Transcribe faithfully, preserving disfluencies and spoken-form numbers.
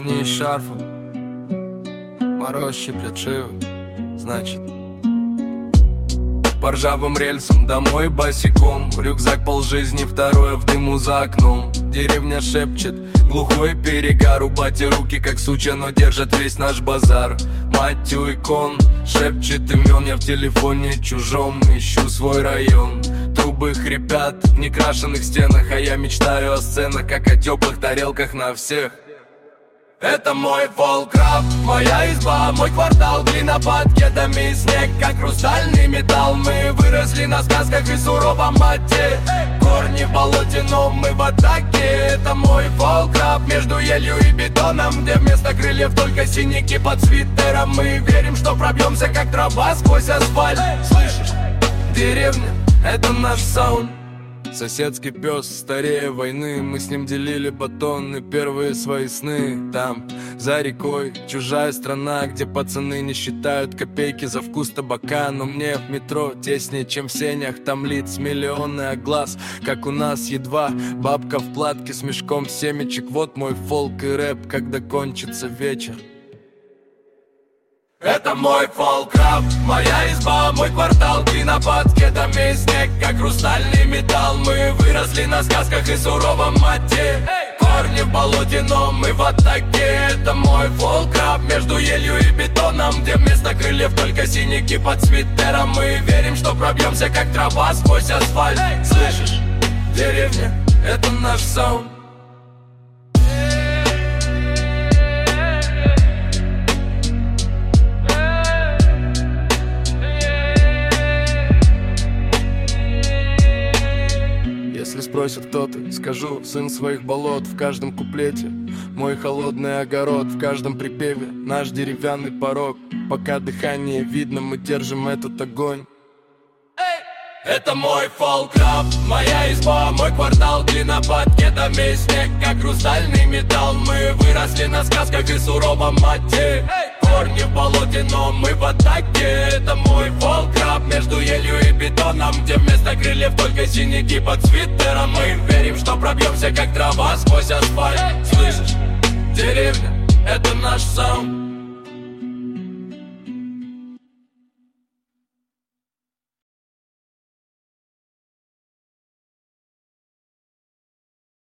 ладони и шарфом. Мороз щиплет шею, значит. По ржавым рельсам домой босиком. Рюкзак полжизни, второе в дыму за окном. Деревня шепчет, глухой перегар. У бати руки как сучья, но держат весь наш базар. Мать у икон шепчет имен. Я в телефоне чужом ищу свой район. Трубы хрипят в некрашенных стенах, а я мечтаю о сценах, как о теплых тарелках на всех. Это мой фолк-рап, моя изба, мой квартал. Глина под кедами, снег как хрустальный металл. Мы выросли на сказках и суровом мате. Корни в болоте, но мы в атаке. Это мой фолк-рап между елью и бетоном, где вместо крыльев только синяки под свитером. Мы верим, что пробьемся как трава сквозь асфальт. Слышишь? Деревня — это наш саунд. Соседский пес старее войны. Мы с ним делили батоны, первые свои сны. Там, за рекой, чужая страна, где пацаны не считают копейки за вкус табака. Но мне в метро теснее, чем в сенях. Там лиц миллионы, а глаз, как у нас, едва бабка в платке с мешком семечек. Вот мой фолк и рэп, когда кончится вечер. Это мой фолк-рап, моя изба, мой квартал. Глина под кедами, снег как хрустальный металл. Мы выросли на сказках и суровом мате. Корни в болоте, но мы в атаке. Это мой фолк-рап между елью и бетоном, где вместо крыльев только синяки под свитером. Мы верим, что пробьемся как трава сквозь асфальт. Слышишь? Деревня — это наш саунд. Если спросят, кто ты, скажу: сын своих болот. В каждом куплете мой холодный огород, в каждом припеве наш деревянный порог. Пока дыхание видно, мы держим этот огонь. Это мой фолк-рап, моя изба, мой квартал. Глина под кедами, снег как хрустальный металл. Мы выросли на сказках и суровом мате. Корни в болоте, но мы в атаке. Это мой фолк-рап между елью и бетоном, где вместо крыльев только синяки под свитером. Мы верим, что пробьемся как трава сквозь асфальт. Слышишь? Деревня — это наш саунд.